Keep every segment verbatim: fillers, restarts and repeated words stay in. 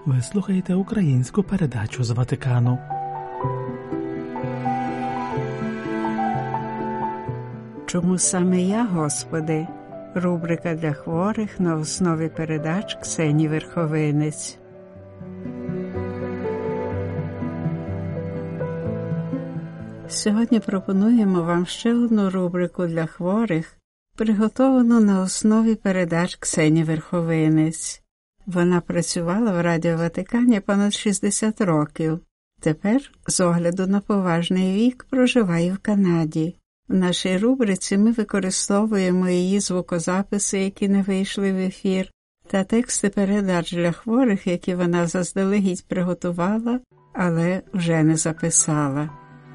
Ви слухаєте українську передачу з Ватикану. Чому саме я, Господи? Рубрика для хворих на основі передач Ксені Верховинець. Сьогодні пропонуємо вам ще одну рубрику для хворих, приготовану на основі передач Ксені Верховинець. Вона працювала в Радіо Ватикані понад шістдесят років. Тепер, з огляду на поважний вік, проживає в Канаді. В нашій рубриці ми використовуємо її звукозаписи, які не вийшли в ефір, та тексти передач для хворих, які вона заздалегідь приготувала, але вже не записала.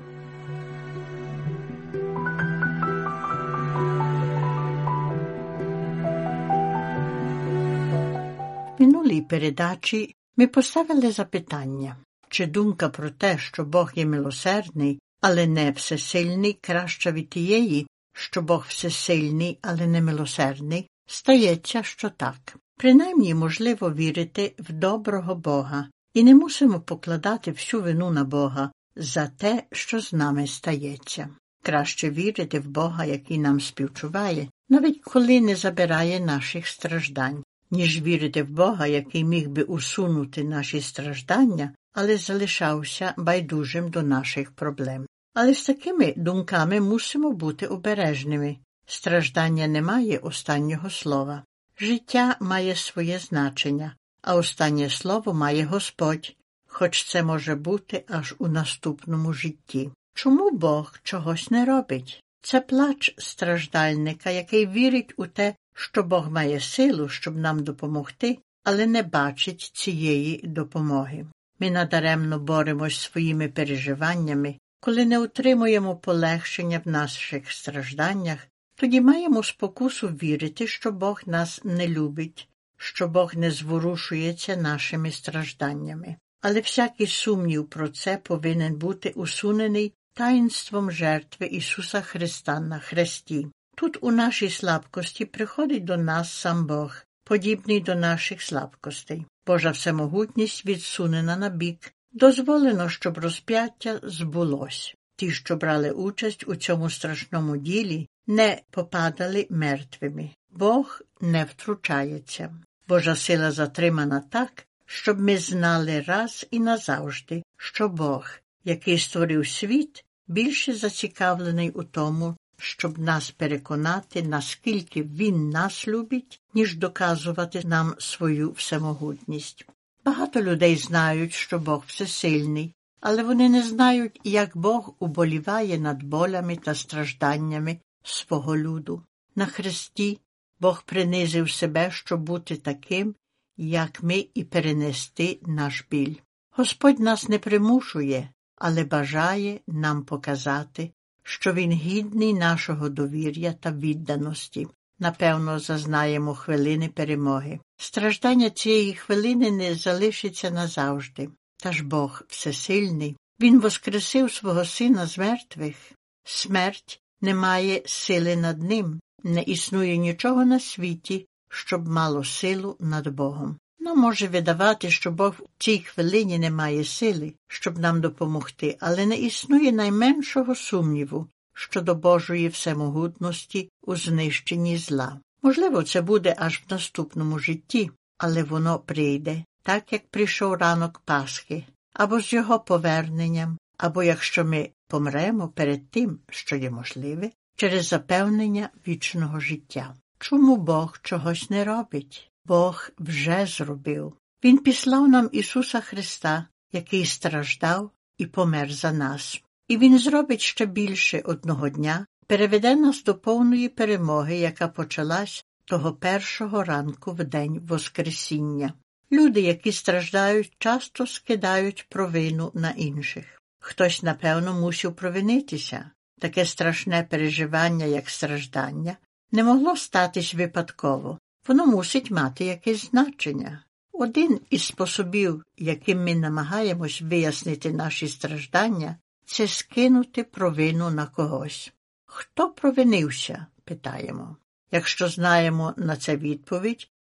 В минулій передачі ми поставили запитання, чи думка про те, що Бог є милосердний, але не всесильний, краща від тієї, що Бог всесильний, але не милосердний, стається, що так. Принаймні, можливо вірити в доброго Бога, і не мусимо покладати всю вину на Бога за те, що з нами стається. Краще вірити в Бога, який нам співчуває, навіть коли не забирає наших страждань, ніж вірити в Бога, який міг би усунути наші страждання, але залишався байдужим до наших проблем. Але з такими думками мусимо бути обережними. Страждання не має останнього слова. Життя має своє значення, а останнє слово має Господь, хоч це може бути аж у наступному житті. Чому Бог чогось не робить? Це плач страждальника, який вірить у те, що Бог має силу, щоб нам допомогти, але не бачить цієї допомоги. Ми надаремно боремось своїми переживаннями, коли не отримуємо полегшення в наших стражданнях, тоді маємо спокусу вірити, що Бог нас не любить, що Бог не зворушується нашими стражданнями. Але всякий сумнів про це повинен бути усунений таїнством жертви Ісуса Христа на хресті. Тут у нашій слабкості приходить до нас сам Бог, подібний до наших слабкостей. Божа всемогутність відсунена на бік. Дозволено, щоб розп'яття збулось. Ті, що брали участь у цьому страшному ділі, не попадали мертвими. Бог не втручається. Божа сила затримана так, щоб ми знали раз і назавжди, що Бог, який створив світ, більше зацікавлений у тому, щоб нас переконати, наскільки Він нас любить, ніж доказувати нам свою всемогутність. Багато людей знають, що Бог всесильний, але вони не знають, як Бог уболіває над болями та стражданнями свого люду. На хресті Бог принизив себе, щоб бути таким, як ми, і перенести наш біль. Господь нас не примушує, але бажає нам показати, що Він гідний нашого довір'я та відданості. Напевно, зазнаємо хвилини перемоги. Страждання цієї хвилини не залишиться назавжди. Та ж Бог всесильний. Він воскресив свого Сина з мертвих. Смерть не має сили над ним. Не існує нічого на світі, щоб мало силу над Богом. Ну, може видавати, що Бог в цій хвилині не має сили, щоб нам допомогти, але не існує найменшого сумніву щодо Божої всемогутності у знищенні зла. Можливо, це буде аж в наступному житті, але воно прийде, так як прийшов ранок Пасхи, або з його поверненням, або якщо ми помремо перед тим, що є можливе, через запевнення вічного життя. Чому Бог чогось не робить? Бог вже зробив. Він післав нам Ісуса Христа, який страждав і помер за нас. І Він зробить ще більше одного дня, переведе нас до повної перемоги, яка почалась того першого ранку в день Воскресіння. Люди, які страждають, часто скидають провину на інших. Хтось, напевно, мусив провинитися. Таке страшне переживання, як страждання, не могло статись випадково. Воно мусить мати якесь значення. Один із способів, яким ми намагаємось вияснити наші страждання, це скинути провину на когось. Хто провинився? Питаємо. Якщо знаємо на це відповідь,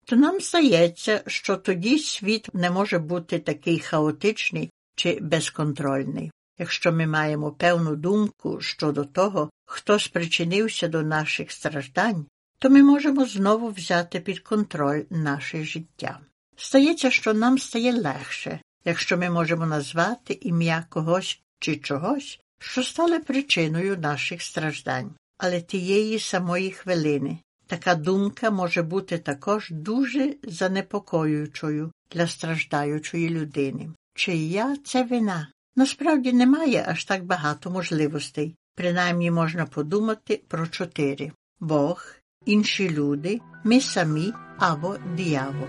то нам здається, що тоді світ не може бути такий хаотичний чи безконтрольний. Якщо ми маємо певну думку щодо того, хто спричинився до наших страждань, то ми можемо знову взяти під контроль наше життя. Стається, що нам стає легше, якщо ми можемо назвати ім'я когось чи чогось, що стали причиною наших страждань. Але тієї самої хвилини така думка може бути також дуже занепокоюючою для страждаючої людини. Чия це вина? Насправді немає аж так багато можливостей. Принаймні можна подумати про чотири. Бог, інші люди, ми самі або диявол.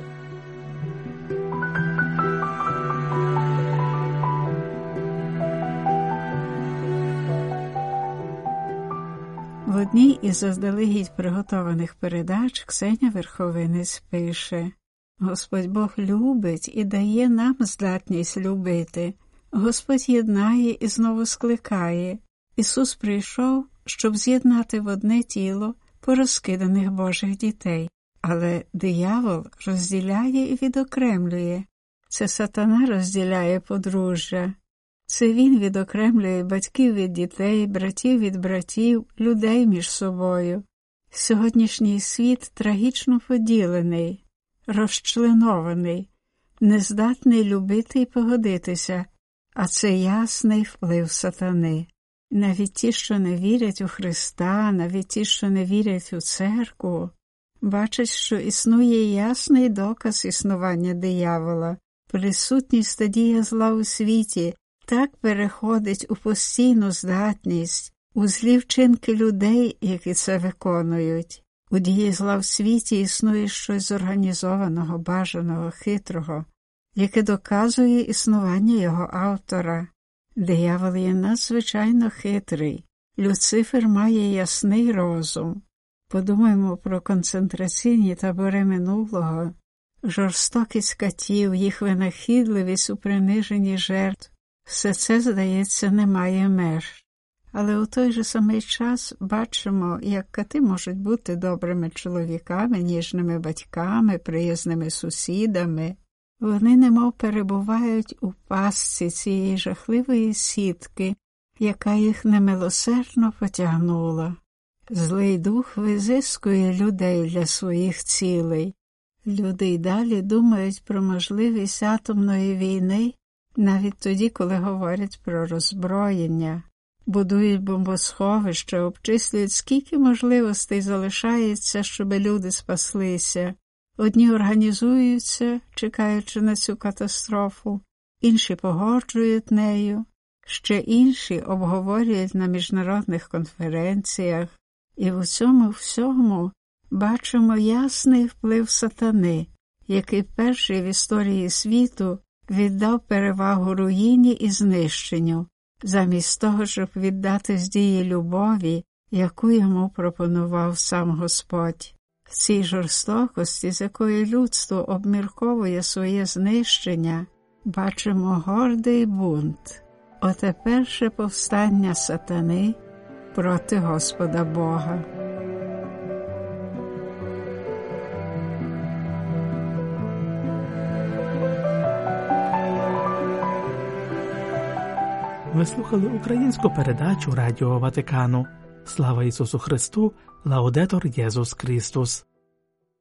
В одній із заздалегідь приготованих передач Ксеня Верховинець пише: «Господь Бог любить і дає нам здатність любити. Господь єднає і знову скликає. Ісус прийшов, щоб з'єднати в одне тіло порозкиданих Божих дітей. Але диявол розділяє і відокремлює. Це сатана розділяє подружжя. Це він відокремлює батьків від дітей, братів від братів, людей між собою. Сьогоднішній світ трагічно поділений, розчленований, нездатний любити і погодитися, а це ясний вплив сатани. Навіть ті, що не вірять у Христа, навіть ті, що не вірять у церкву, бачать, що існує ясний доказ існування диявола. Присутність та дія зла у світі так переходить у постійну здатність, у злі вчинки людей, які це виконують. У дії зла в світі існує щось зорганізованого, бажаного, хитрого, яке доказує існування його автора. Диявол є надзвичайно хитрий. Люцифер має ясний розум. Подумаймо про концентраційні табори минулого, жорстокість катів, їх винахідливість у приниженні жертв. Все це, здається, не має меж. Але у той же самий час бачимо, як кати можуть бути добрими чоловіками, ніжними батьками, приязними сусідами. Вони немов перебувають у пастці цієї жахливої сітки, яка їх немилосердно потягнула. Злий дух визискує людей для своїх цілей. Люди й далі думають про можливість атомної війни, навіть тоді, коли говорять про роззброєння. Будують бомбосховища, обчислюють, скільки можливостей залишається, щоб люди спаслися. Одні організуються, чекаючи на цю катастрофу, інші погоджують нею, ще інші обговорюють на міжнародних конференціях. І в цьому всьому бачимо ясний вплив сатани, який перший в історії світу віддав перевагу руїні і знищенню, замість того, щоб віддати дії любові, яку йому пропонував сам Господь. В цій жорстокості, з якою людство обмірковує своє знищення, бачимо гордий бунт. Оте перше повстання сатани проти Господа Бога. Ви слухали українську передачу Радіо Ватикану. Слава Ісусу Христу! Лаудетор Єсус Христос!